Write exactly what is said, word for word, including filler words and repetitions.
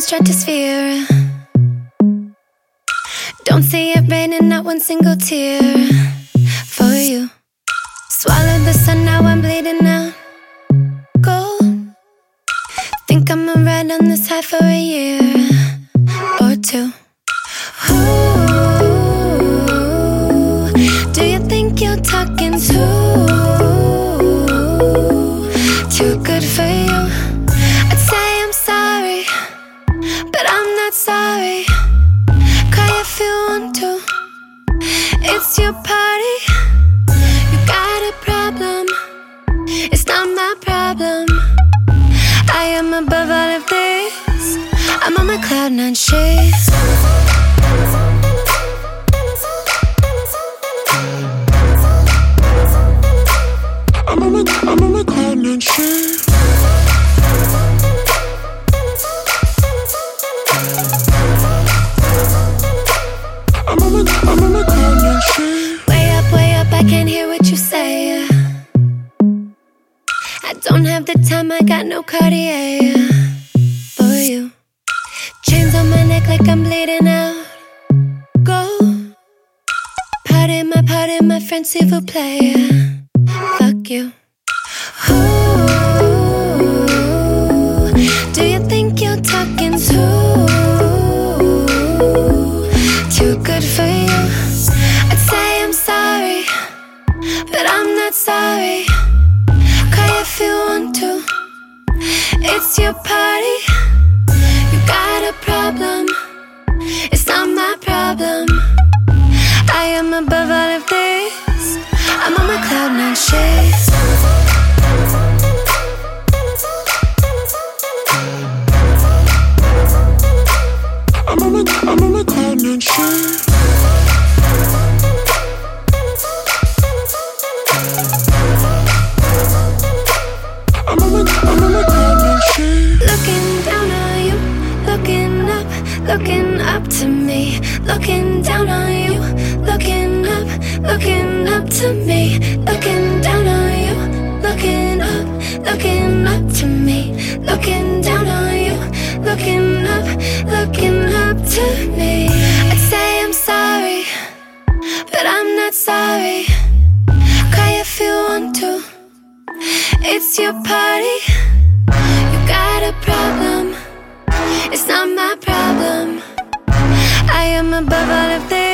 stratosphere. Don't see it raining, not one single tear for you. Swallowed the sun, now I'm bleeding out. Go. Think I'ma ride on this high for a year or two. Ooh, do you think you're talking to? Too good for you. I'd say I'm sorry, but I'm not sorry. Cry if you want to. It's your party. You got a problem. It's not my problem. I am above all of this. I'm on my cloud nine shit. I'm on my, I'm on my cloud nine shit. I'm on my, I'm on my cloud nine shit. Way up, way up, I can't hear what you say. I don't have the time, I got no Cartier for you. Chains on my neck like I'm bleeding out. Go. Pardon my, pardon my friend, s'il vous plaît. Fuck you. Ooh, do you think you're talking to? Too good for you. I'd say I'm sorry, but I'm not sorry. Cry if you want to. It's your party. You got a problem. It's not my problem. I am above all of this. I'm on my cloud nine shit. I'm on my, I'm on my cloud nine shit. I'm on my, I'm on my cloud nine shit. Looking down on you, looking up, looking up to me. Looking down on you, looking up, looking up to me. Looking down on you, looking up, looking up to me. Looking down on you, looking up, looking up to me. I'd say I'm sorry, but I'm not sorry. Cry if you want to. It's your party. You got a problem. It's not my problem. I am above all of this.